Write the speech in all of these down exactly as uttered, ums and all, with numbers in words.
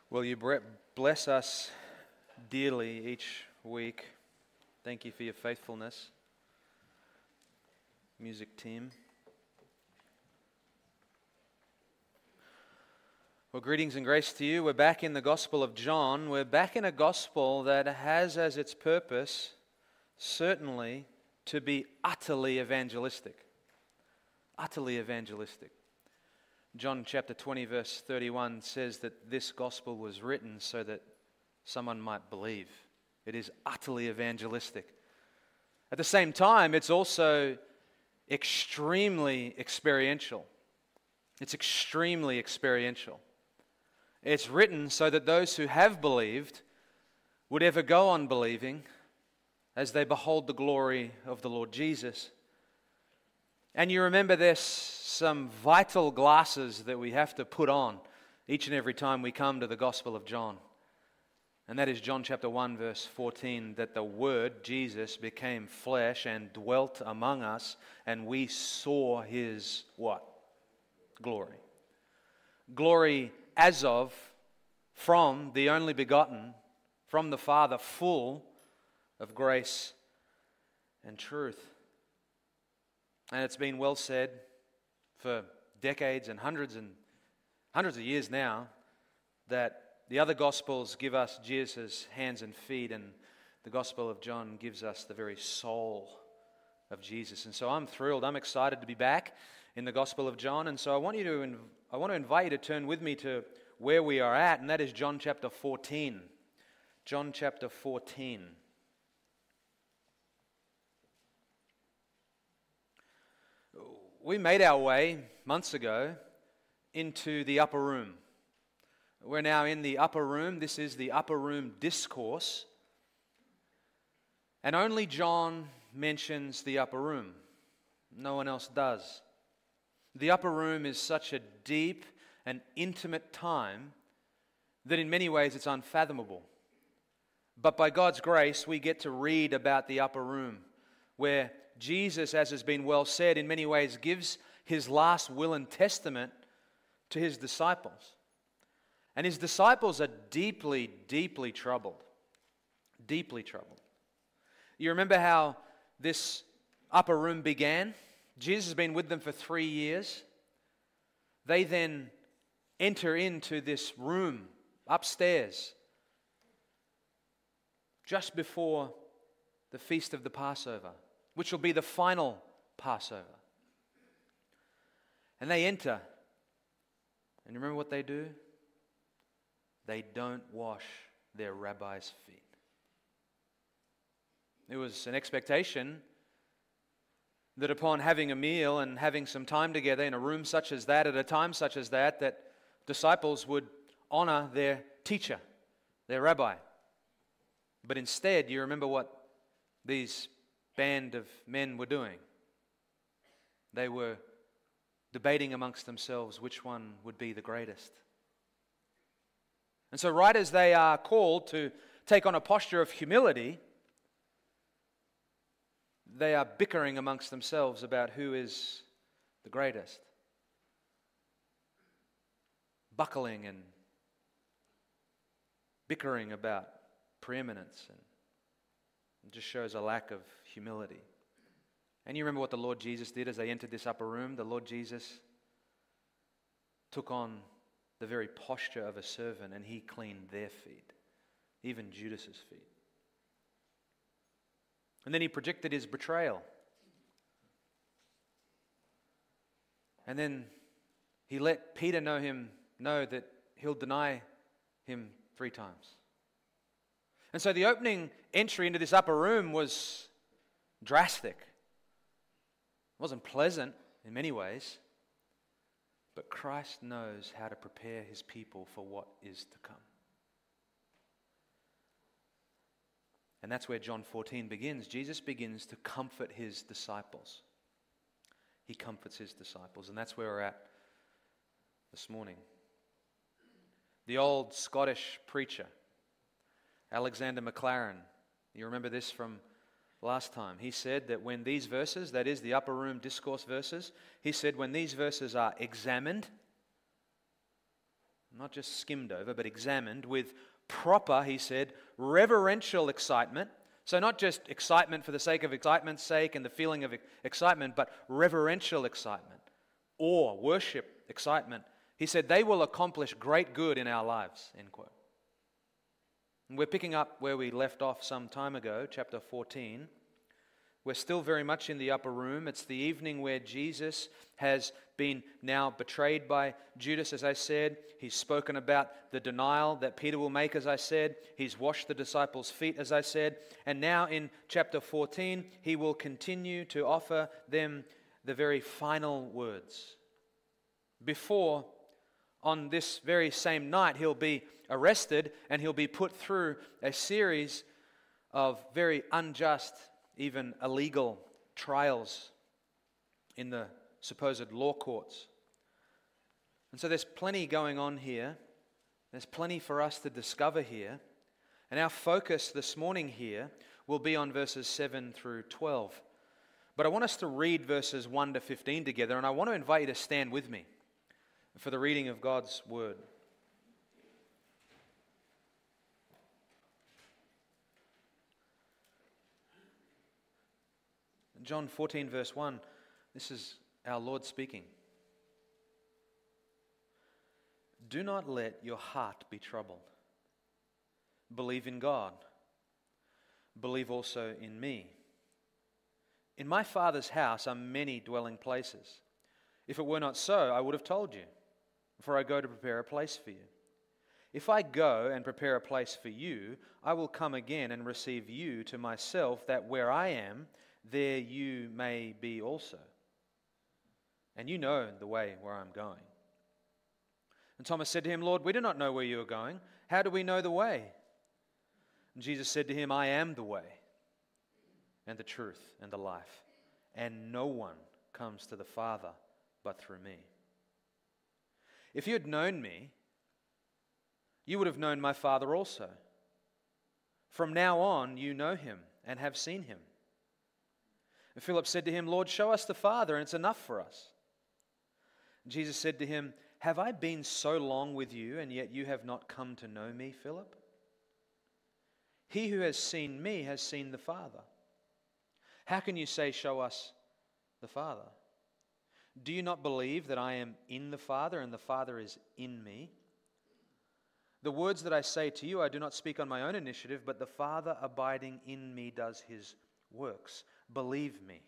Will you bre- bless us dearly each week? Thank you for your faithfulness, music team. Well, greetings and grace to you. We're back in the Gospel of John. We're back in a gospel that has as its purpose, certainly, to be utterly evangelistic. Utterly evangelistic. John chapter twenty verse thirty-one says that this gospel was written so that someone might believe. It is utterly evangelistic. At the same time, it's also extremely experiential. It's extremely experiential. It's written so that those who have believed would ever go on believing as they behold the glory of the Lord Jesus. And you remember there's some vital glasses that we have to put on each and every time we come to the Gospel of John. And that is John chapter one verse fourteen, that the Word, Jesus, became flesh and dwelt among us, and we saw His what? Glory. Glory as of, from the only begotten, from the Father, full of grace and truth. And it's been well said for decades and hundreds and hundreds of years now that the other Gospels give us Jesus' hands and feet, and the Gospel of John gives us the very soul of Jesus. And so I'm thrilled, I'm excited to be back in the Gospel of John. And so I want you to, inv- I want to invite you to turn with me to where we are at, and that is John chapter fourteen. John chapter fourteen. We made our way months ago into the upper room. We're now in the upper room. This is the upper room discourse. And only John mentions the upper room. No one else does. The upper room is such a deep and intimate time that in many ways it's unfathomable. But by God's grace, we get to read about the upper room, where Jesus, as has been well said, in many ways gives his last will and testament to his disciples. And his disciples are deeply, deeply troubled. Deeply troubled. You remember how this upper room began? Jesus has been with them for three years. They then enter into this room upstairs just before the feast of the Passover, which will be the final Passover. And they enter. And you remember what they do? They don't wash their rabbi's feet. It was an expectation that upon having a meal and having some time together in a room such as that, at a time such as that, that disciples would honor their teacher, their rabbi. But instead, you remember what these band of men were doing? They were debating amongst themselves which one would be the greatest. And so right as they are called to take on a posture of humility, they are bickering amongst themselves about who is the greatest. Buckling and bickering about preeminence, and it just shows a lack of humility. And you remember what the Lord Jesus did as they entered this upper room? The Lord Jesus took on the very posture of a servant, and he cleaned their feet, even Judas's feet. And then he predicted his betrayal. And then he let Peter know him know that he'll deny him three times. And so the opening entry into this upper room was drastic. It wasn't pleasant in many ways, but Christ knows how to prepare his people for what is to come. And that's where John fourteen begins. Jesus begins to comfort his disciples. He comforts his disciples, and that's where we're at this morning. The old Scottish preacher, Alexander Maclaren, you remember this from last time. He said that when these verses, that is the upper room discourse verses, he said when these verses are examined, not just skimmed over, but examined with proper, he said, reverential excitement. So not just excitement for the sake of excitement's sake and the feeling of excitement, but reverential excitement, awe, worship, excitement. He said they will accomplish great good in our lives, end quote. And we're picking up where we left off some time ago, chapter fourteen. We're still very much in the upper room. It's the evening where Jesus has been now betrayed by Judas, as I said. He's spoken about the denial that Peter will make, as I said. He's washed the disciples' feet, as I said. And now in chapter fourteen, he will continue to offer them the very final words. Before, on this very same night, he'll be arrested and he'll be put through a series of very unjust, even illegal trials in the supposed law courts. And so there's plenty going on here. There's plenty for us to discover here. And our focus this morning here will be on verses seven through twelve. But I want us to read verses one to fifteen together, and I want to invite you to stand with me for the reading of God's word. John fourteen, verse one, this is our Lord speaking. Do not let your heart be troubled. Believe in God. Believe also in me. In my Father's house are many dwelling places. If it were not so, I would have told you, for I go to prepare a place for you. If I go and prepare a place for you, I will come again and receive you to myself, that where I am, there you may be also. And you know the way where I'm going. And Thomas said to him, Lord, we do not know where you are going. How do we know the way? And Jesus said to him, I am the way and the truth and the life. And no one comes to the Father but through me. If you had known me, you would have known my Father also. From now on you know him and have seen him. And Philip said to him, Lord, show us the Father, and it's enough for us. And Jesus said to him, have I been so long with you, and yet you have not come to know me, Philip? He who has seen me has seen the Father. How can you say, show us the Father? Do you not believe that I am in the Father, and the Father is in me? The words that I say to you, I do not speak on my own initiative, but the Father abiding in me does his works. Believe me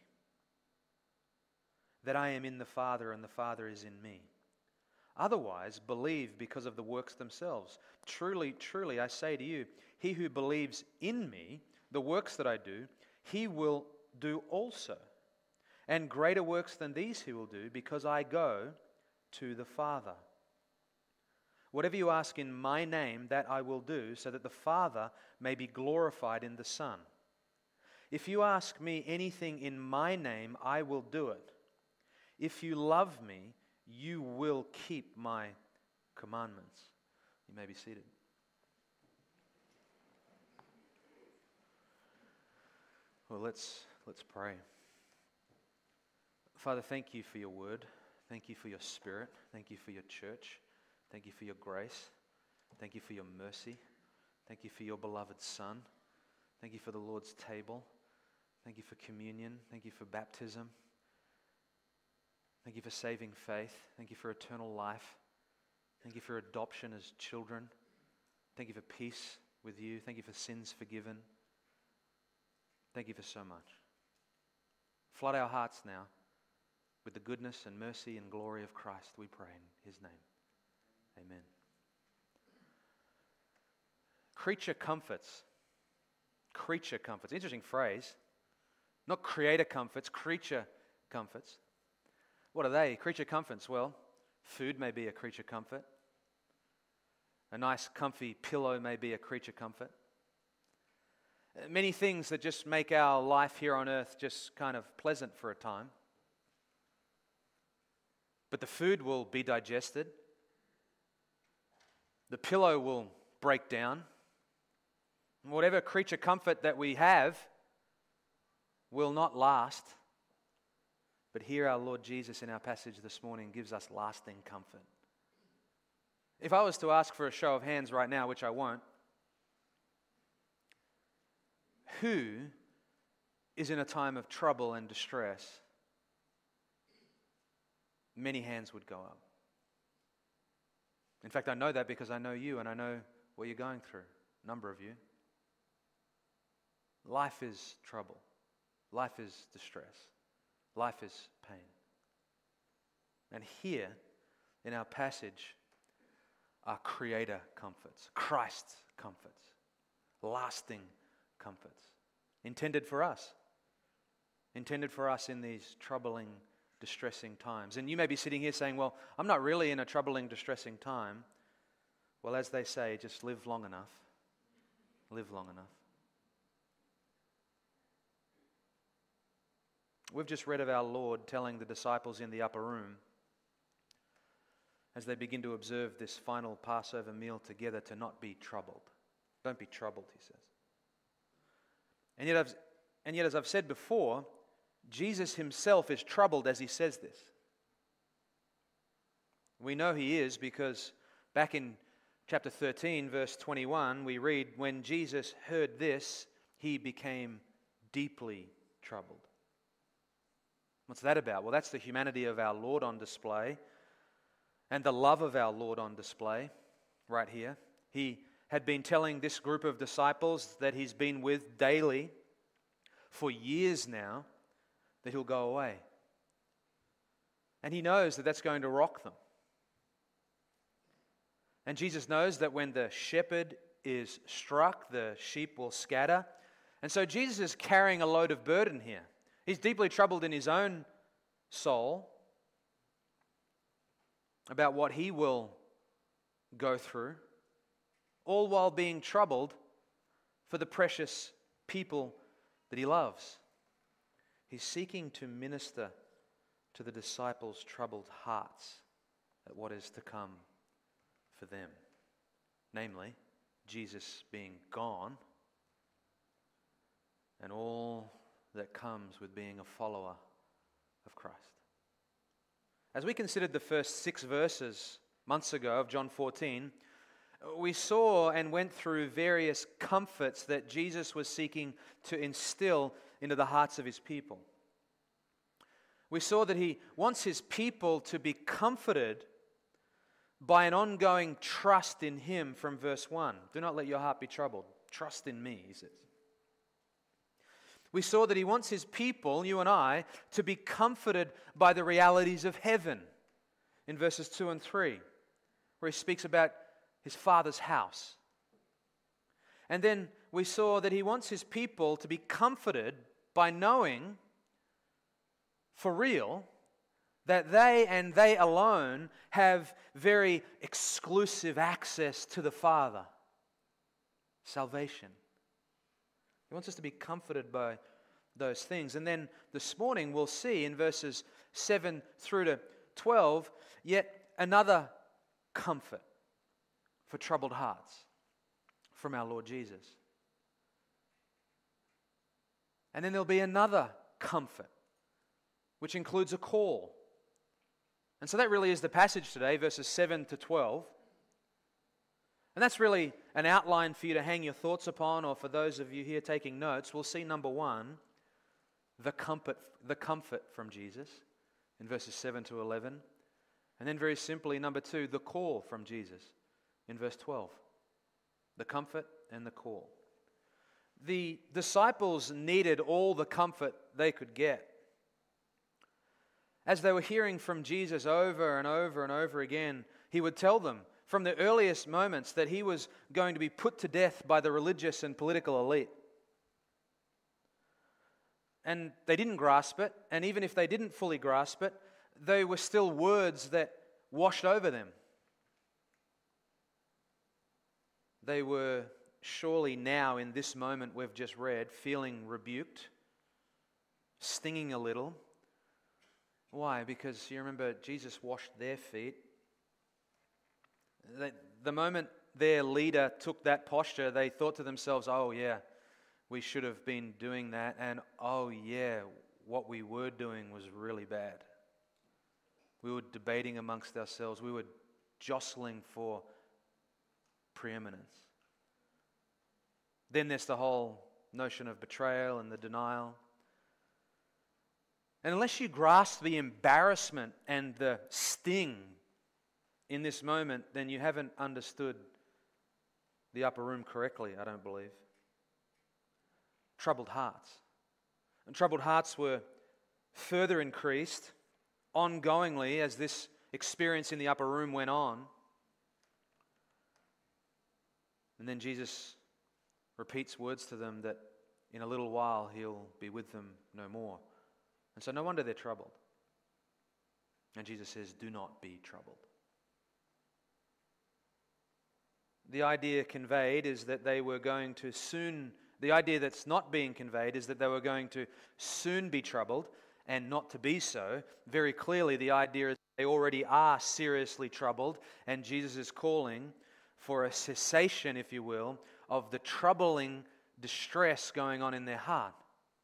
that I am in the Father and the Father is in me. Otherwise, believe because of the works themselves. Truly, truly, I say to you, he who believes in me, the works that I do, he will do also. And greater works than these he will do, because I go to the Father. Whatever you ask in my name, that I will do, so that the Father may be glorified in the Son. If you ask me anything in my name, I will do it. If you love me, you will keep my commandments. You may be seated. Well, let's let's pray. Father, thank you for your word. Thank you for your Spirit. Thank you for your church. Thank you for your grace. Thank you for your mercy. Thank you for your beloved Son. Thank you for the Lord's table. Thank you for communion. Thank you for baptism. Thank you for saving faith. Thank you for eternal life. Thank you for adoption as children. Thank you for peace with you. Thank you for sins forgiven. Thank you for so much. Flood our hearts now with the goodness and mercy and glory of Christ, we pray in his name. Amen. Creature comforts. Creature comforts. Interesting phrase. Not creator comforts, creature comforts. What are they? Creature comforts. Well, food may be a creature comfort. A nice comfy pillow may be a creature comfort. Many things that just make our life here on earth just kind of pleasant for a time. But the food will be digested. The pillow will break down. Whatever creature comfort that we have will not last. But here our Lord Jesus in our passage this morning gives us lasting comfort. If I was to ask for a show of hands right now, which I won't, who is in a time of trouble and distress? Many hands would go up. In fact, I know that because I know you and I know what you're going through. A number of you. Life is trouble. Life is distress. Life is pain. And here in our passage are Creator comforts, Christ's comforts, lasting comforts, intended for us, intended for us in these troubling, distressing times. And you may be sitting here saying, well, I'm not really in a troubling, distressing time. Well, as they say, just live long enough. Live long enough. We've just read of our Lord telling the disciples in the upper room, as they begin to observe this final Passover meal together, to not be troubled. Don't be troubled, he says. And yet, I've, and yet, as I've said before, Jesus himself is troubled as he says this. We know he is because back in chapter thirteen, verse twenty-one, we read, when Jesus heard this, he became deeply troubled. What's that about? Well, that's the humanity of our Lord on display and the love of our Lord on display right here. He had been telling this group of disciples that he's been with daily for years now that he'll go away. And he knows that that's going to rock them. And Jesus knows that when the shepherd is struck, the sheep will scatter. And so Jesus is carrying a load of burden here. He's deeply troubled in his own soul about what he will go through, all while being troubled for the precious people that he loves. He's seeking to minister to the disciples' troubled hearts at what is to come for them, namely, Jesus being gone and all that comes with being a follower of Christ. As we considered the first six verses months ago of John fourteen, we saw and went through various comforts that Jesus was seeking to instill into the hearts of his people. We saw that he wants his people to be comforted by an ongoing trust in him from verse one. Do not let your heart be troubled. Trust in me, he says. We saw that he wants his people, you and I, to be comforted by the realities of heaven in verses two and three, where he speaks about his Father's house. And then we saw that he wants his people to be comforted by knowing for real that they and they alone have very exclusive access to the Father. Salvation. He wants us to be comforted by those things. And then this morning we'll see in verses seven through to twelve yet another comfort for troubled hearts from our Lord Jesus. And then there'll be another comfort, which includes a call. And so that really is the passage today, verses seven to twelve. And that's really an outline for you to hang your thoughts upon, or for those of you here taking notes, we'll see number one, the comfort, the comfort from Jesus in verses seven to eleven. And then very simply, number two, the call from Jesus in verse twelve. The comfort and the call. The disciples needed all the comfort they could get. As they were hearing from Jesus over and over and over again, he would tell them from the earliest moments that he was going to be put to death by the religious and political elite. And they didn't grasp it, and even if they didn't fully grasp it, they were still words that washed over them. They were surely now, in this moment we've just read, feeling rebuked, stinging a little. Why? Because you remember Jesus washed their feet. The moment their leader took that posture, they thought to themselves, oh yeah, we should have been doing that, and oh yeah, what we were doing was really bad. We were debating amongst ourselves. We were jostling for preeminence. Then there's the whole notion of betrayal and the denial. And unless you grasp the embarrassment and the sting in this moment, then you haven't understood the upper room correctly, I don't believe. Troubled hearts. And troubled hearts were further increased ongoingly as this experience in the upper room went on. And then Jesus repeats words to them that in a little while He'll be with them no more. And so no wonder they're troubled. And Jesus says, do not be troubled. The idea conveyed is that they were going to soon, the idea that's not being conveyed is that they were going to soon be troubled and not to be so. Very clearly, the idea is they already are seriously troubled, and Jesus is calling for a cessation, if you will, of the troubling distress going on in their heart.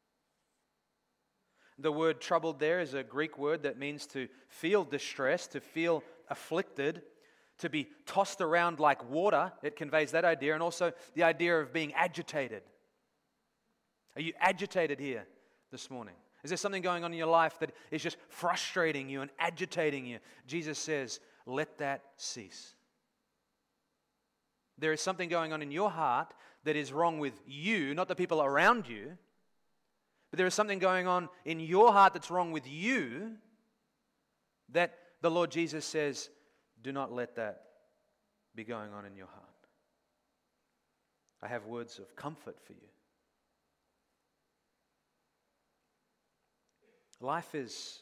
The word troubled there is a Greek word that means to feel distressed, to feel afflicted, to be tossed around like water. It conveys that idea, and also the idea of being agitated. Are you agitated here this morning? Is there something going on in your life that is just frustrating you and agitating you? Jesus says, let that cease. There is something going on in your heart that is wrong with you, not the people around you, but there is something going on in your heart that's wrong with you that the Lord Jesus says, do not let that be going on in your heart. I have words of comfort for you. Life is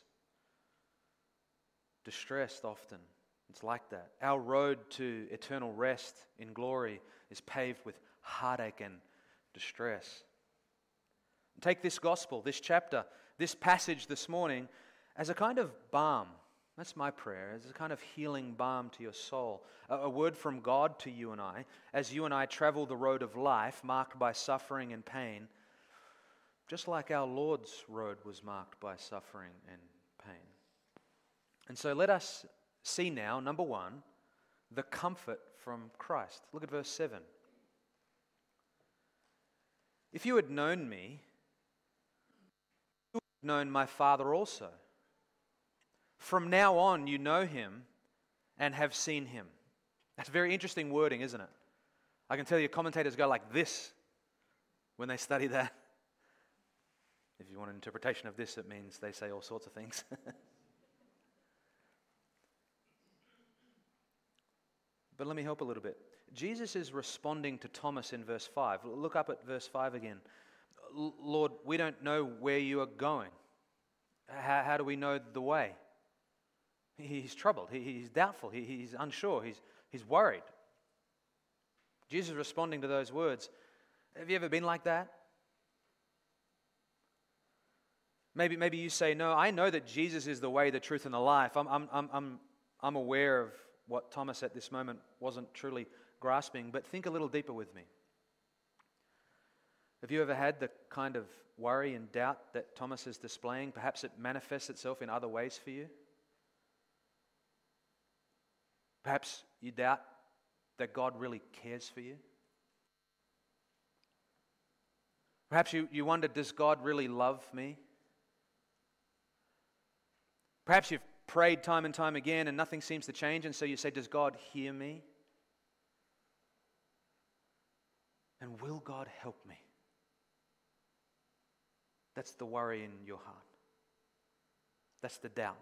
distressed often. It's like that. Our road to eternal rest in glory is paved with heartache and distress. Take this gospel, this chapter, this passage this morning as a kind of balm. That's my prayer, as a kind of healing balm to your soul. A, a word from God to you and I, as you and I travel the road of life marked by suffering and pain, just like our Lord's road was marked by suffering and pain. And so let us see now, number one, the comfort from Christ. Look at verse seven. If you had known me, you would have known my Father also. From now on you know him and have seen him. That's very interesting wording, isn't it? I can tell you commentators go like this when they study that. If you want an interpretation of this, it means they say all sorts of things. But let me help a little bit. Jesus is responding to Thomas in verse five. Look up at verse five again. Lord, we don't know where you are going. How, how do we know the way? He's troubled. He, he's doubtful. He, he's unsure. He's, he's worried. Jesus is responding to those words. Have you ever been like that? Maybe, maybe you say, no, I know that Jesus is the way, the truth, and the life. I'm, I'm, I'm, I'm, I'm aware of what Thomas at this moment wasn't truly grasping, but think a little deeper with me. Have you ever had the kind of worry and doubt that Thomas is displaying? Perhaps it manifests itself in other ways for you. Perhaps you doubt that God really cares for you. Perhaps you, you wonder, does God really love me? Perhaps you've prayed time and time again and nothing seems to change, and so you say, does God hear me? And will God help me? That's the worry in your heart. That's the doubt.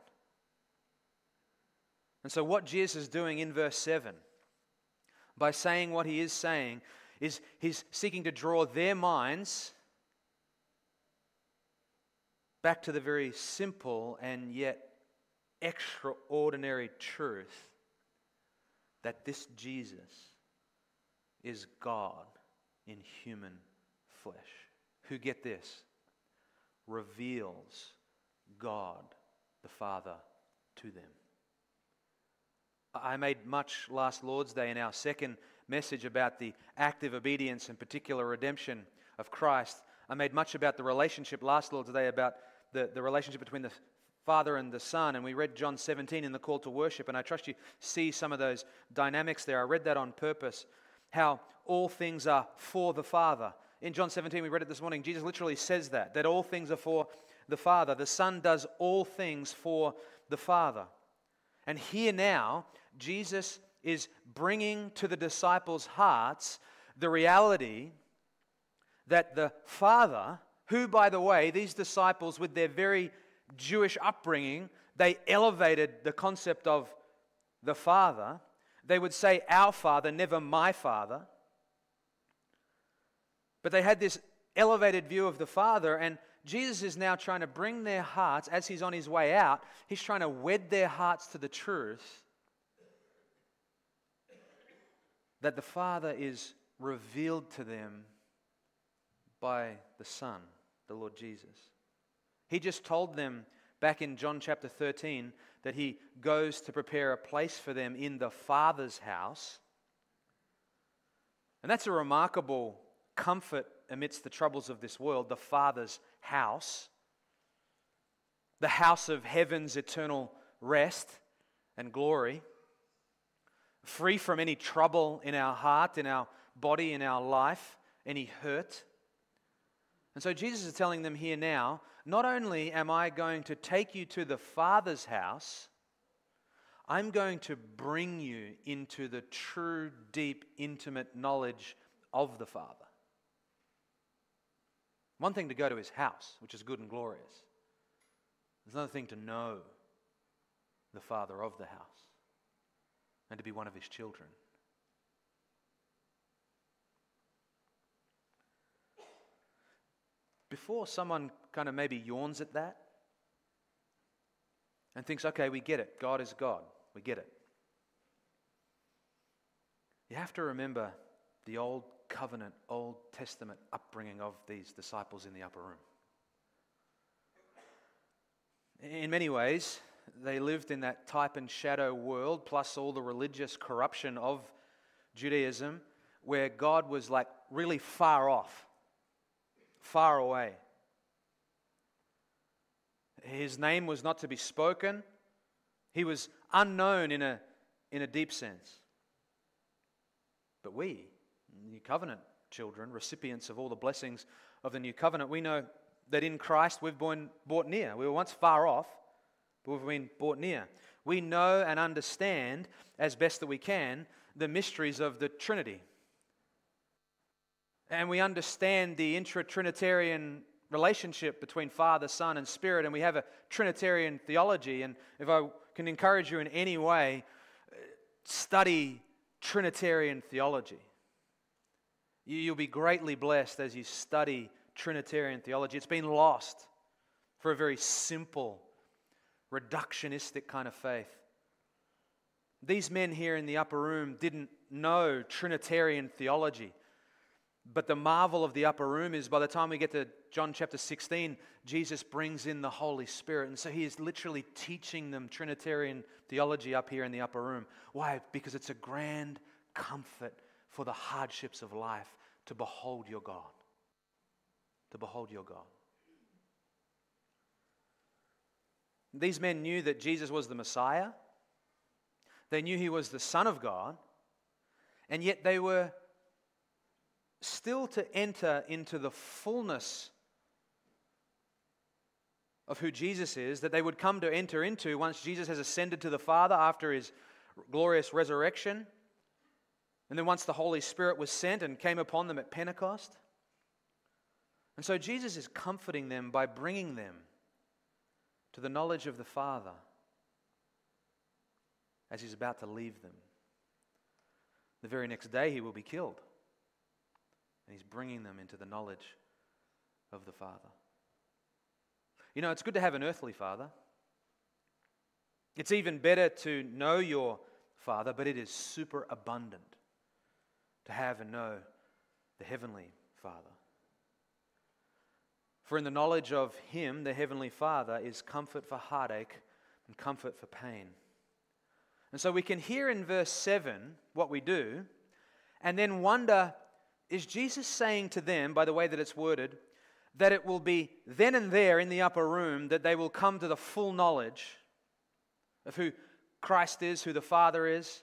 And so what Jesus is doing in verse seven, by saying what he is saying, is he's seeking to draw their minds back to the very simple and yet extraordinary truth that this Jesus is God in human flesh, who, get this, reveals God the Father to them. I made much last Lord's Day in our second message about the active obedience and particular redemption of Christ. I made much about the relationship last Lord's Day, about the, the relationship between the Father and the Son, and we read John seventeen in the call to worship, and I trust you see some of those dynamics there. I read that on purpose, how all things are for the Father. In John seventeen, we read it this morning, Jesus literally says that, that all things are for the Father. The Son does all things for the Father. And here now, Jesus is bringing to the disciples' hearts the reality that the Father, who, by the way, these disciples with their very Jewish upbringing, they elevated the concept of the Father. They would say, our Father, never my Father. But they had this elevated view of the Father, and Jesus is now trying to bring their hearts, as He's on His way out, He's trying to wed their hearts to the truth that the Father is revealed to them by the Son, the Lord Jesus. He just told them back in John chapter thirteen that He goes to prepare a place for them in the Father's house. And that's a remarkable comfort amidst the troubles of this world, the Father's house, the house of heaven's eternal rest and glory, free from any trouble in our heart, in our body, in our life, any hurt. And so Jesus is telling them here now, not only am I going to take you to the Father's house, I'm going to bring you into the true, deep, intimate knowledge of the Father. One thing to go to His house, which is good and glorious. There's another thing to know the Father of the house and to be one of His children. Before someone kind of maybe yawns at that and thinks, okay, we get it. God is God. We get it. You have to remember the Old Covenant, Old Testament upbringing of these disciples in the upper room. In many ways, they lived in that type and shadow world, plus all the religious corruption of Judaism, where God was like really far off, far away. His name was not to be spoken. He was unknown in a, in a deep sense. But we, New Covenant children, recipients of all the blessings of the New Covenant, we know that in Christ we've been brought near. We were once far off, but we've been brought near. We know and understand, as best that we can, the mysteries of the Trinity. And we understand the intra-Trinitarian relationship between Father, Son, and Spirit, and we have a Trinitarian theology. And if I can encourage you in any way, study Trinitarian theology. You'll be greatly blessed as you study Trinitarian theology. It's been lost for a very simple, reductionistic kind of faith. These men here in the upper room didn't know Trinitarian theology. But the marvel of the upper room is by the time we get to John chapter sixteen, Jesus brings in the Holy Spirit. And so He is literally teaching them Trinitarian theology up here in the upper room. Why? Because it's a grand comfort for the hardships of life to behold your God. To behold your God. These men knew that Jesus was the Messiah. They knew He was the Son of God. And yet they were still to enter into the fullness of who Jesus is, that they would come to enter into once Jesus has ascended to the Father after His glorious resurrection, and then once the Holy Spirit was sent and came upon them at Pentecost. And so Jesus is comforting them by bringing them to the knowledge of the Father as He's about to leave them. The very next day He will be killed. And He's bringing them into the knowledge of the Father. You know, it's good to have an earthly father. It's even better to know your Father, but it is super abundant to have and know the Heavenly Father. For in the knowledge of Him, the Heavenly Father, is comfort for heartache and comfort for pain. And so we can hear in verse seven what we do, and then wonder, is Jesus saying to them, by the way that it's worded, that it will be then and there in the upper room that they will come to the full knowledge of who Christ is, who the Father is.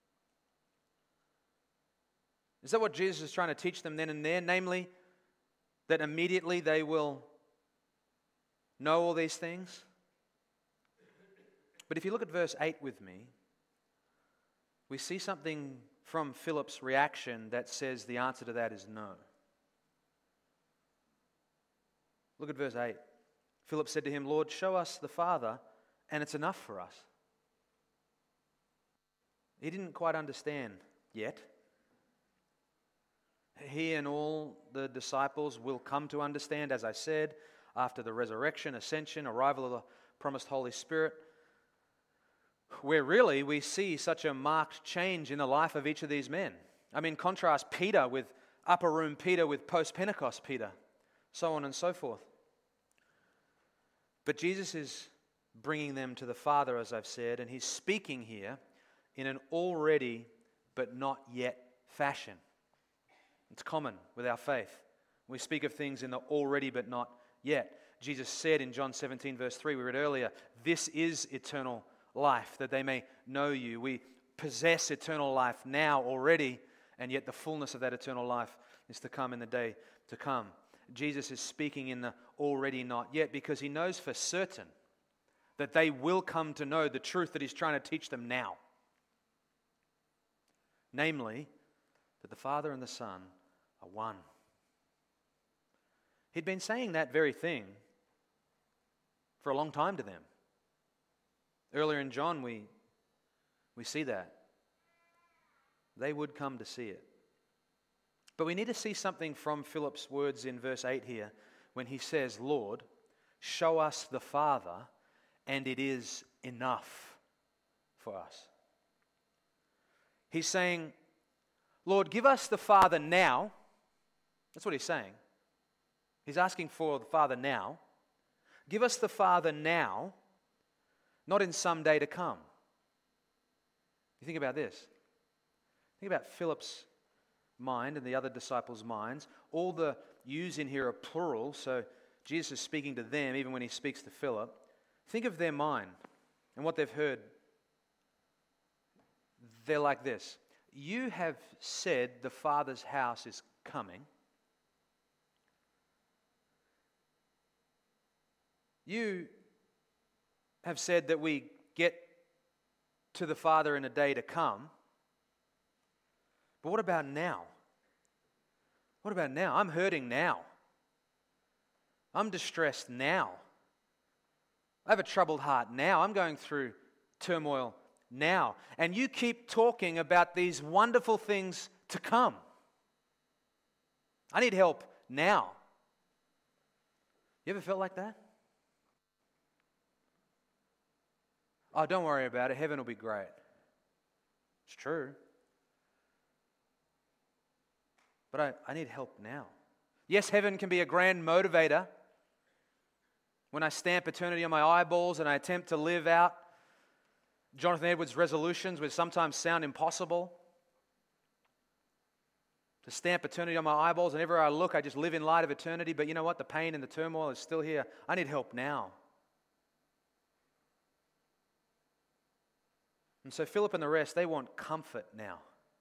Is that what Jesus is trying to teach them then and there? Namely, that immediately they will know all these things? But if you look at verse eight with me, we see something from Philip's reaction that says the answer to that is no. Look at verse eight. Philip said to him, Lord, show us the Father, and it's enough for us. He didn't quite understand yet. He and all the disciples will come to understand, as I said, after the resurrection, ascension, arrival of the promised Holy Spirit, where really we see such a marked change in the life of each of these men. I mean, contrast Peter with upper room Peter with post-Pentecost Peter, so on and so forth. But Jesus is bringing them to the Father, as I've said, and He's speaking here in an already but not yet fashion. It's common with our faith. We speak of things in the already but not yet. Jesus said in John seventeen verse three, we read earlier, this is eternal life, that they may know you. We possess eternal life now already, and yet the fullness of that eternal life is to come in the day to come. Jesus is speaking in the already not yet because He knows for certain that they will come to know the truth that He's trying to teach them now. Namely, that the Father and the Son are one. He'd been saying that very thing for a long time to them. Earlier in John, we, we see that. They would come to see it. But we need to see something from Philip's words in verse eight here when he says, Lord, show us the Father, and it is enough for us. He's saying, Lord, give us the Father now. That's what He's saying. He's asking for the Father now. Give us the Father now, not in some day to come. You think about this. Think about Philip's mind and the other disciples' minds. All the yous in here are plural, so Jesus is speaking to them even when He speaks to Philip. Think of their mind and what they've heard. They're like this. You have said the Father's house is coming. You have said that we get to the Father in a day to come. But what about now? What about now? I'm hurting now. I'm distressed now. I have a troubled heart now. I'm going through turmoil now. And you keep talking about these wonderful things to come. I need help now. You ever felt like that? Oh, don't worry about it. Heaven will be great. It's true. But I, I need help now. Yes, heaven can be a grand motivator when I stamp eternity on my eyeballs and I attempt to live out Jonathan Edwards' resolutions, which sometimes sound impossible. To stamp eternity on my eyeballs, and everywhere I look, I just live in light of eternity. But you know what? The pain and the turmoil is still here. I need help now. And so Philip and the rest, they want comfort now.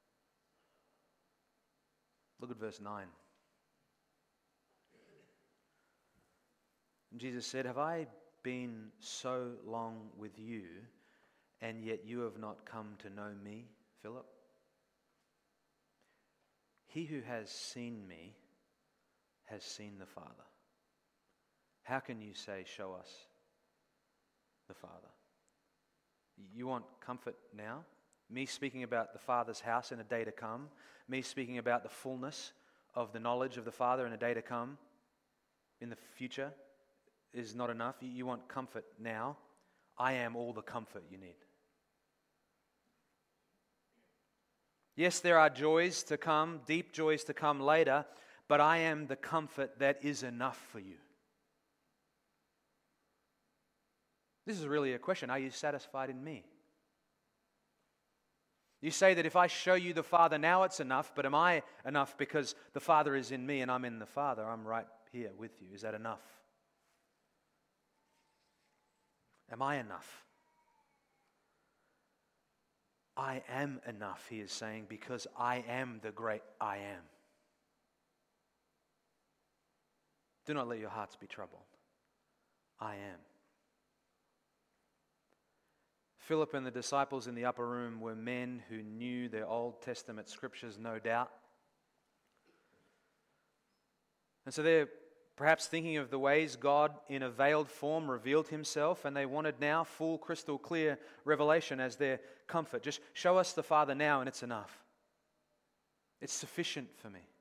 Look at verse nine. And Jesus said, have I been so long with you, and yet you have not come to know me, Philip? He who has seen me has seen the Father. How can you say, show us the Father? You want comfort now? Me speaking about the Father's house in a day to come. Me speaking about the fullness of the knowledge of the Father in a day to come, in the future, is not enough. You want comfort now. I am all the comfort you need. Yes, there are joys to come, deep joys to come later, but I am the comfort that is enough for you. This is really a question. Are you satisfied in me? You say that if I show you the Father now it's enough, but am I enough because the Father is in me and I'm in the Father? I'm right here with you? Is that enough? Am I enough? I am enough, he is saying, because I am the great I am. Do not let your hearts be troubled. I am. Philip and the disciples in the upper room were men who knew their Old Testament scriptures, no doubt. And so they're perhaps thinking of the ways God in a veiled form revealed himself, and they wanted now full, crystal clear revelation as their comfort. Just show us the Father now and it's enough. It's sufficient for me.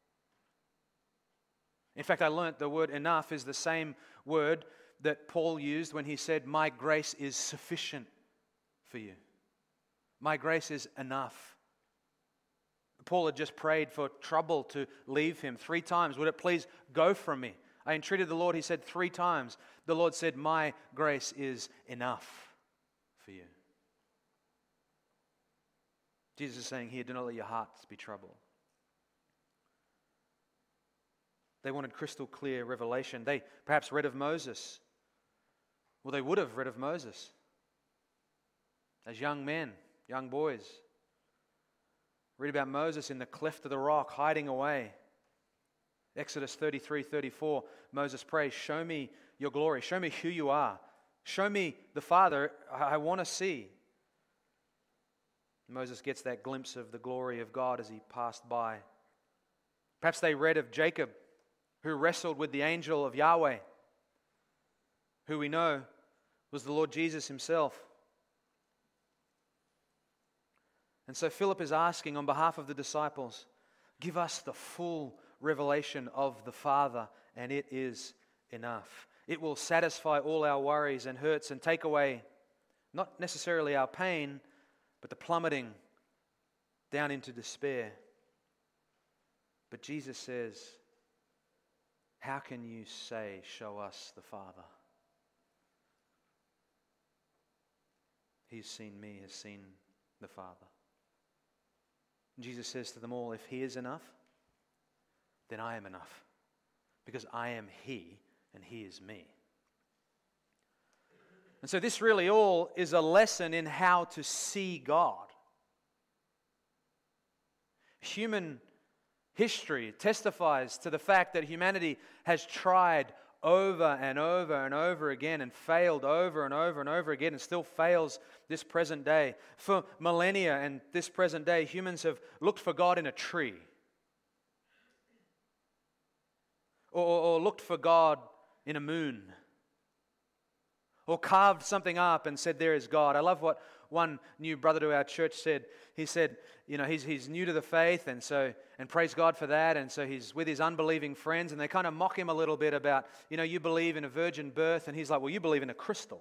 In fact, I learnt the word enough is the same word that Paul used when he said, my grace is sufficient for you. My grace is enough. Paul had just prayed for trouble to leave him three times. Would it please go from me? I entreated the Lord, he said three times. The Lord said, my grace is enough for you. Jesus is saying here, do not let your hearts be troubled. They wanted crystal clear revelation. They perhaps read of Moses. Well, they would have read of Moses as young men, young boys. Read about Moses in the cleft of the rock, hiding away. Exodus thirty-three, thirty-four, Moses prays, show me your glory. Show me who you are. Show me the Father. I want to see. Moses gets that glimpse of the glory of God as he passed by. Perhaps they read of Jacob, who wrestled with the angel of Yahweh, who we know was the Lord Jesus himself. And so Philip is asking on behalf of the disciples, give us the full revelation of the Father, and it is enough. It will satisfy all our worries and hurts and take away not necessarily our pain, but the plummeting down into despair. But Jesus says, how can you say, show us the Father? He's seen me, has seen the Father. Jesus says to them all, if He is enough, then I am enough. Because I am He and He is me. And so this really all is a lesson in how to see God. Human history testifies to the fact that humanity has tried over and over and over again and failed over and over and over again and still fails this present day. For millennia and this present day, humans have looked for God in a tree. Or, or looked for God in a moon. Or carved something up and said, there is God. I love what one new brother to our church said. He said, you know, he's he's new to the faith, and so and praise God for that. And so he's with his unbelieving friends, and they kind of mock him a little bit about, you know, you believe in a virgin birth, and he's like, well, you believe in a crystal.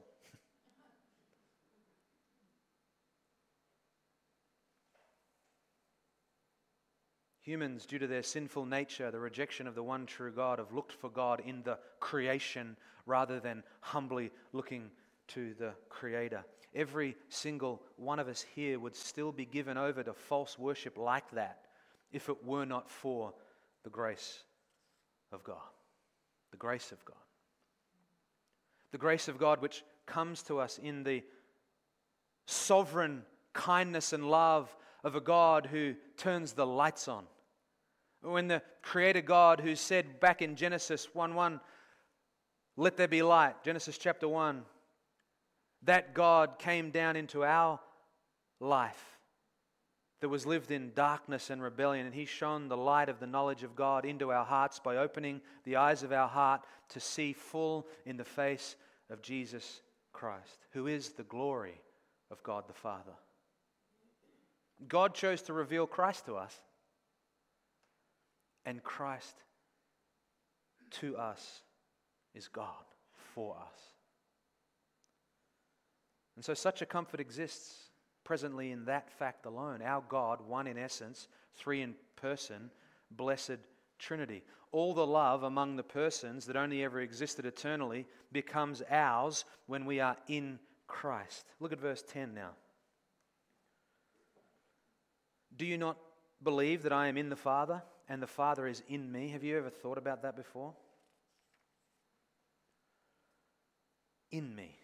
Humans, due to their sinful nature, the rejection of the one true God, have looked for God in the creation rather than humbly looking to the Creator. Every single one of us here would still be given over to false worship like that if it were not for the grace of God. The grace of God. The grace of God which comes to us in the sovereign kindness and love of a God who turns the lights on. When the Creator God who said back in Genesis one one, let there be light, Genesis chapter one, that God came down into our life that was lived in darkness and rebellion, and He shone the light of the knowledge of God into our hearts by opening the eyes of our heart to see full in the face of Jesus Christ, who is the glory of God the Father. God chose to reveal Christ to us, and Christ to us is God for us. And so such a comfort exists presently in that fact alone. Our God, one in essence, three in person, blessed Trinity. All the love among the persons that only ever existed eternally becomes ours when we are in Christ. Look at verse ten now. Do you not believe that I am in the Father and the Father is in me? Have you ever thought about that before? in me.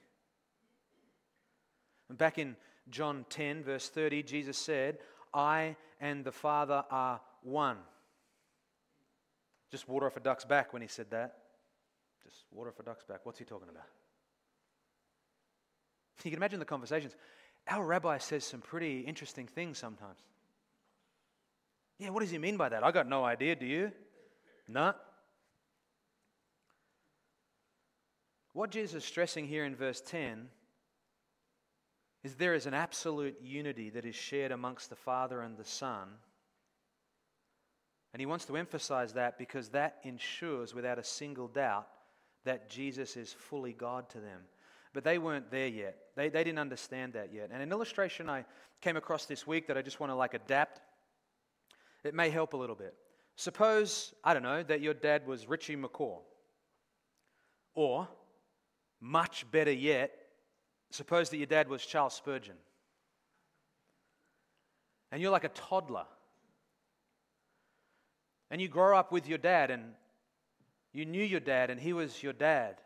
And back in John ten, verse thirty, Jesus said, I and the Father are one. Just water off a duck's back when he said that. Just water off a duck's back. What's he talking about? You can imagine the conversations. Our rabbi says some pretty interesting things sometimes. Yeah, what does he mean by that? I got no idea, do you? No. What Jesus is stressing here in verse ten is there is an absolute unity that is shared amongst the Father and the Son. And he wants to emphasize that because that ensures without a single doubt that Jesus is fully God to them. But they weren't there yet. They, they didn't understand that yet. And an illustration I came across this week that I just want to like adapt, it may help a little bit. Suppose, I don't know, that your dad was Richie McCaw. Or, much better yet, suppose that your dad was Charles Spurgeon. And you're like a toddler. And you grow up with your dad and you knew your dad and he was your dad.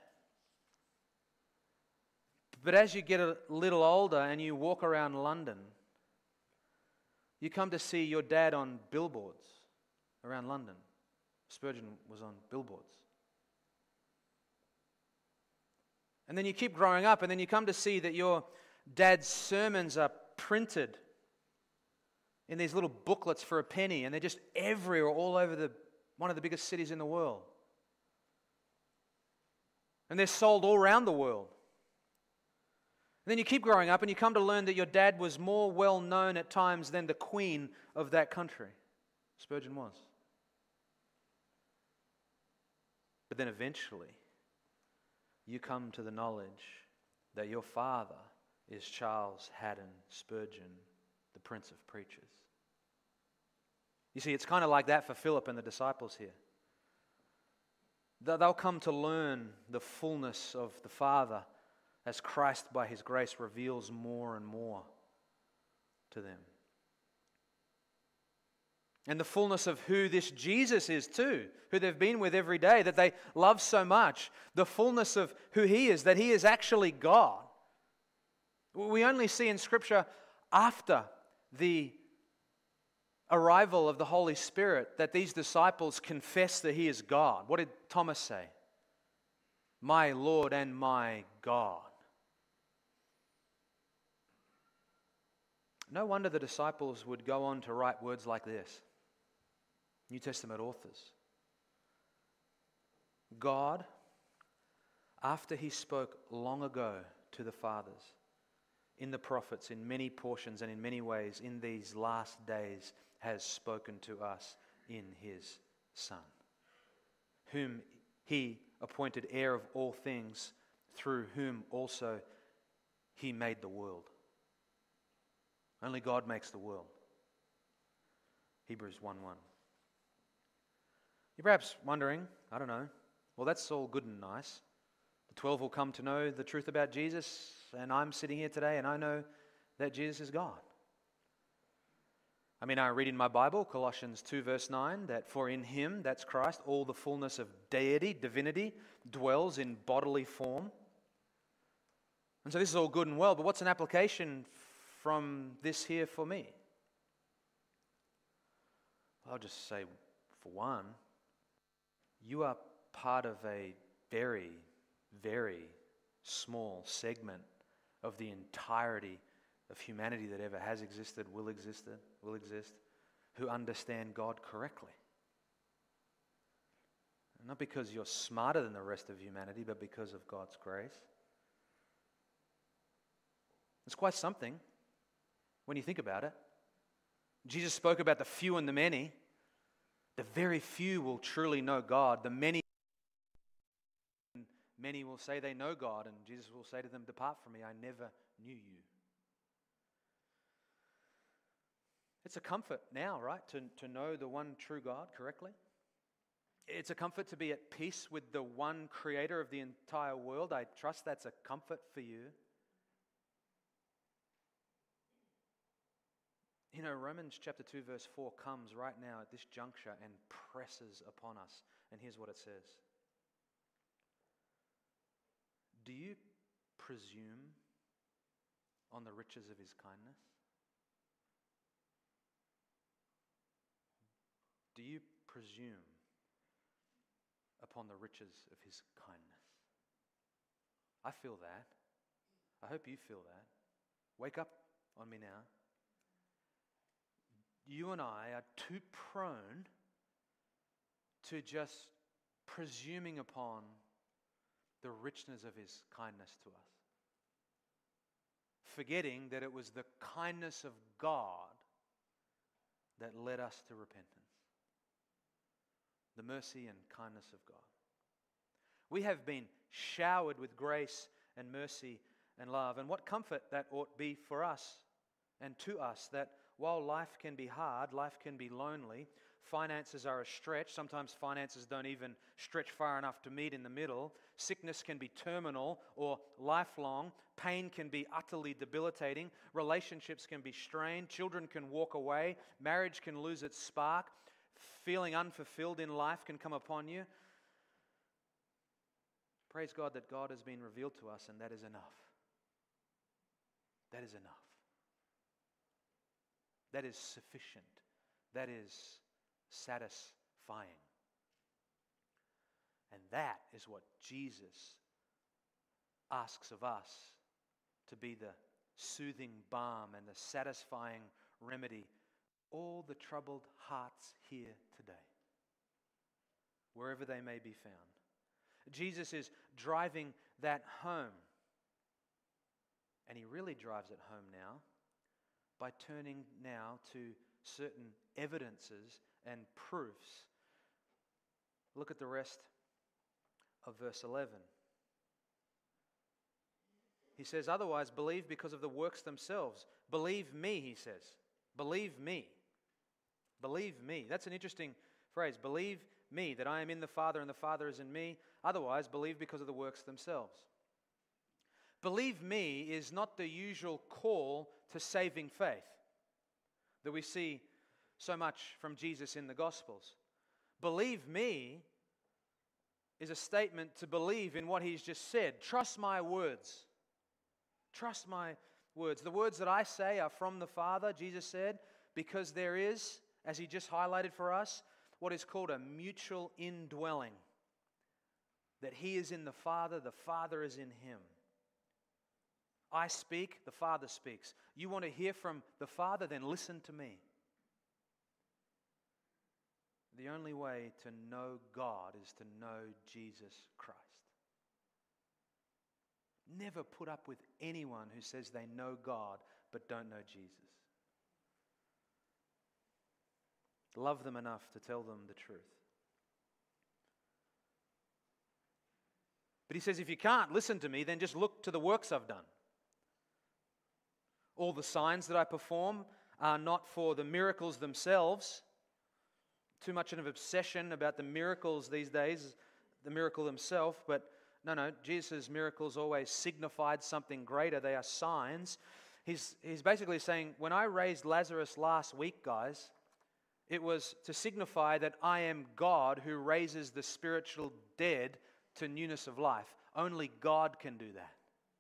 But as you get a little older and you walk around London, you come to see your dad on billboards around London. Spurgeon was on billboards. And then you keep growing up and then you come to see that your dad's sermons are printed in these little booklets for a penny and they're just everywhere, all over the one of the biggest cities in the world. And they're sold all around the world. And then you keep growing up and you come to learn that your dad was more well known at times than the Queen of that country. Spurgeon was. But then eventually you come to the knowledge that your father is Charles Haddon Spurgeon, the Prince of Preachers. You see, it's kind of like that for Philip and the disciples here. They'll come to learn the fullness of the Father as Christ, by His grace, reveals more and more to them. And the fullness of who this Jesus is too, who they've been with every day, that they love so much. The fullness of who He is, that He is actually God. We only see in Scripture after the arrival of the Holy Spirit that these disciples confess that He is God. What did Thomas say? My Lord and my God. No wonder the disciples would go on to write words like this. New Testament authors. God, after He spoke long ago to the fathers, in the prophets, in many portions and in many ways, in these last days, has spoken to us in His Son, whom He appointed heir of all things, through whom also He made the world. Only God makes the world. Hebrews one one. You're perhaps wondering, I don't know, well, that's all good and nice. The twelve will come to know the truth about Jesus, and I'm sitting here today and I know that Jesus is God. I mean, I read in my Bible, Colossians two verse nine, that for in Him, that's Christ, all the fullness of deity, divinity, dwells in bodily form. And so this is all good and well, but what's an application from this here for me? I'll just say, for one, you are part of a very, very small segment of the entirety of humanity that ever has existed, will exist, will exist, who understand God correctly. Not because you're smarter than the rest of humanity, but because of God's grace. It's quite something when you think about it. Jesus spoke about the few and the many. The very few will truly know God. The many Many will say they know God, and Jesus will say to them, depart from me, I never knew you. It's a comfort now, right, to, to know the one true God correctly. It's a comfort to be at peace with the one creator of the entire world. I trust that's a comfort for you. You know, Romans chapter two verse four comes right now at this juncture and presses upon us. And here's what it says. Do you presume on the riches of His kindness? Do you presume upon the riches of His kindness? I feel that. I hope you feel that. Wake up on me now. You and I are too prone to just presuming upon the richness of His kindness to us, forgetting that it was the kindness of God that led us to repentance. The mercy and kindness of God. We have been showered with grace and mercy and love. And what comfort that ought be for us and to us, that while life can be hard, life can be lonely, finances are a stretch, sometimes finances don't even stretch far enough to meet in the middle, sickness can be terminal or lifelong, pain can be utterly debilitating, relationships can be strained, children can walk away, marriage can lose its spark, feeling unfulfilled in life can come upon you. Praise God that God has been revealed to us, and that is enough. That is enough. That is sufficient. That is satisfying. And that is what Jesus asks of us to be the soothing balm and the satisfying remedy. All the troubled hearts here today, wherever they may be found. Jesus is driving that home. And He really drives it home now by turning now to certain evidences and proofs. Look at the rest of verse eleven. He says, otherwise believe because of the works themselves. Believe me, He says. Believe me. Believe me. That's an interesting phrase. Believe me, that I am in the Father and the Father is in me. Otherwise, believe because of the works themselves. Believe me is not the usual call to saving faith that we see so much from Jesus in the Gospels. Believe me is a statement to believe in what He's just said. Trust my words. Trust my words. The words that I say are from the Father, Jesus said, because there is, as He just highlighted for us, what is called a mutual indwelling. That He is in the Father, the Father is in Him. I speak, the Father speaks. You want to hear from the Father? Then listen to me. The only way to know God is to know Jesus Christ. Never put up with anyone who says they know God but don't know Jesus. Love them enough to tell them the truth. But He says, if you can't listen to me, then just look to the works I've done. All the signs that I perform are not for the miracles themselves. Too much of an obsession about the miracles these days, the miracle himself, but no, no, Jesus' miracles always signified something greater. They are signs. He's, he's basically saying, when I raised Lazarus last week, guys, it was to signify that I am God who raises the spiritual dead to newness of life. Only God can do that.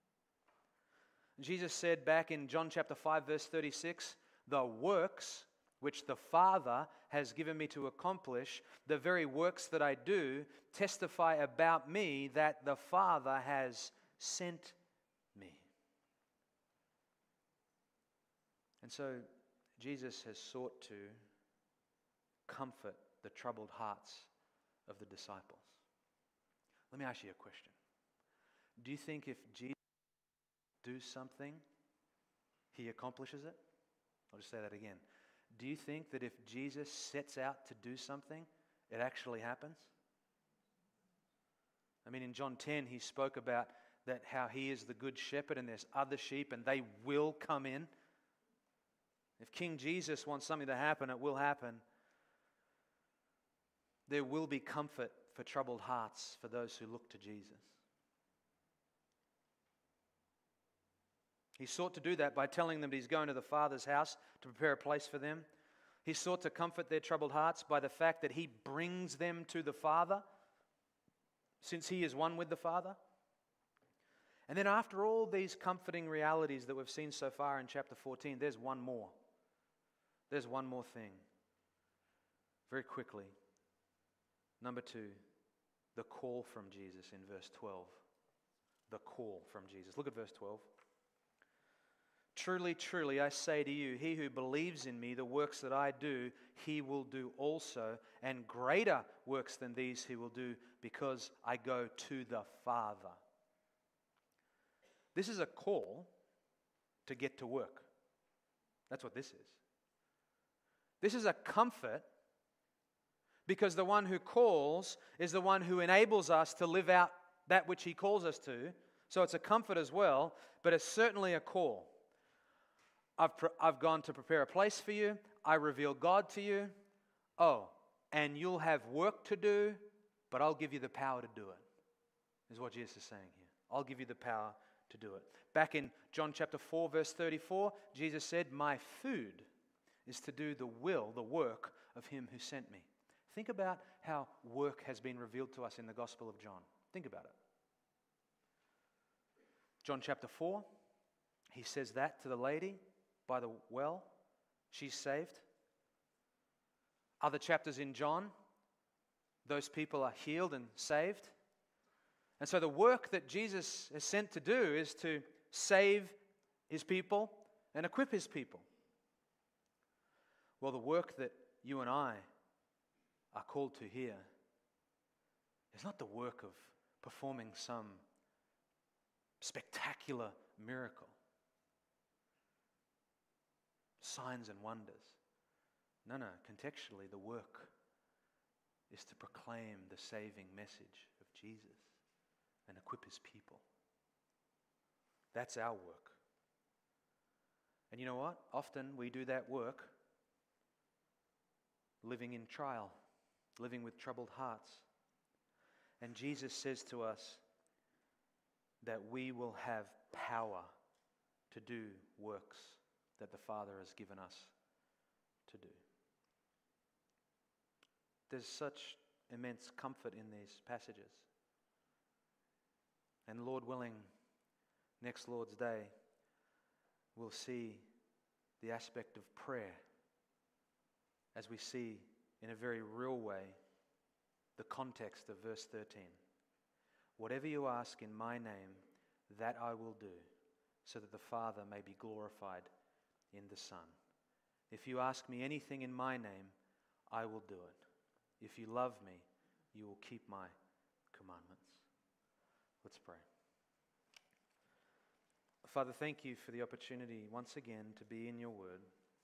Jesus said back in John chapter five, verse thirty-six, the works which the Father has given me to accomplish, the very works that I do, testify about me that the Father has sent me. And so Jesus has sought to comfort the troubled hearts of the disciples. Let me ask you a question. Do you think if Jesus do something, He accomplishes it? I'll just say that again. Do you think that if Jesus sets out to do something, it actually happens? I mean, in John ten, He spoke about that how He is the good shepherd and there's other sheep and they will come in. If King Jesus wants something to happen, it will happen. There will be comfort for troubled hearts for those who look to Jesus. He sought to do that by telling them that He's going to the Father's house to prepare a place for them. He sought to comfort their troubled hearts by the fact that He brings them to the Father, since He is one with the Father. And then after all these comforting realities that we've seen so far in chapter fourteen, there's one more. There's one more thing. Very quickly. Number two, the call from Jesus in verse twelve. The call from Jesus. Look at verse twelve. Truly, truly, I say to you, he who believes in me, the works that I do, he will do also, and greater works than these he will do, because I go to the Father. This is a call to get to work. That's what this is. This is a comfort, because the one who calls is the one who enables us to live out that which he calls us to. So it's a comfort as well, but it's certainly a call. I've, pre- I've gone to prepare a place for you. I reveal God to you. Oh, and you'll have work to do, but I'll give you the power to do it, is what Jesus is saying here. I'll give you the power to do it. Back in John chapter four, verse thirty-four, Jesus said, my food is to do the will, the work of him who sent me. Think about how work has been revealed to us in the Gospel of John. Think about it. John chapter four, he says that to the lady by the well. She's saved. Other chapters in John, those people are healed and saved. And so the work that Jesus is sent to do is to save his people and equip his people. Well, the work that you and I are called to here is not the work of performing some spectacular miracle, signs and wonders. No, no, contextually, the work is to proclaim the saving message of Jesus and equip his people. That's our work. And you know what? Often we do that work living in trial, living with troubled hearts. And Jesus says to us that we will have power to do works that the Father has given us to do. There's such immense comfort in these passages. And Lord willing, next Lord's Day, we'll see the aspect of prayer as we see in a very real way the context of verse thirteen. Whatever you ask in my name, that I will do, so that the Father may be glorified in the Son. If you ask me anything in my name, I will do it. If you love me, you will keep my commandments. Let's pray. Father, thank you for the opportunity once again to be in your word.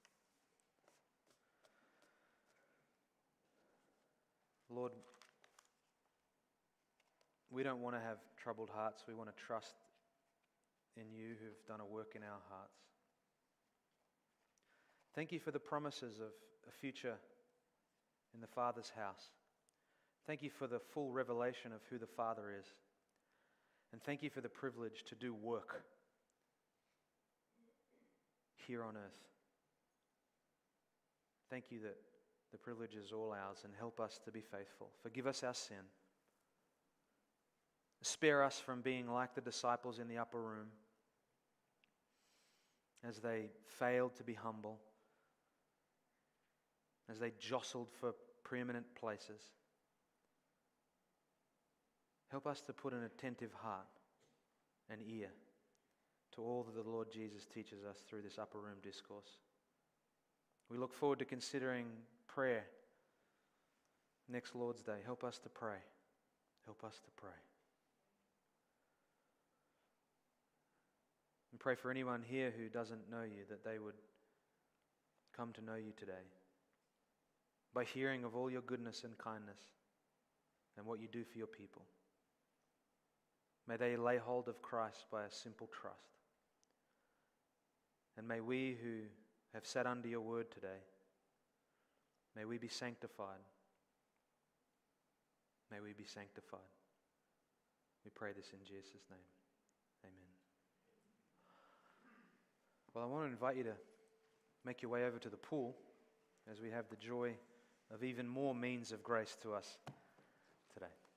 Lord, we don't want to have troubled hearts. We want to trust in you who've done a work in our hearts. Thank you for the promises of a future in the Father's house. Thank you for the full revelation of who the Father is. And thank you for the privilege to do work here on earth. Thank you that the privilege is all ours, and help us to be faithful. Forgive us our sin. Spare us from being like the disciples in the upper room as they failed to be humble, as they jostled for preeminent places. Help us to put an attentive heart and ear to all that the Lord Jesus teaches us through this upper room discourse. We look forward to considering prayer next Lord's Day. Help us to pray. Help us to pray. And pray for anyone here who doesn't know you, that they would come to know you today by hearing of all your goodness and kindness and what you do for your people. May they lay hold of Christ by a simple trust. And may we who have sat under your word today, may we be sanctified. May we be sanctified. We pray this in Jesus' name. Amen. Well, I want to invite you to make your way over to the pool as we have the joy of even more means of grace to us today.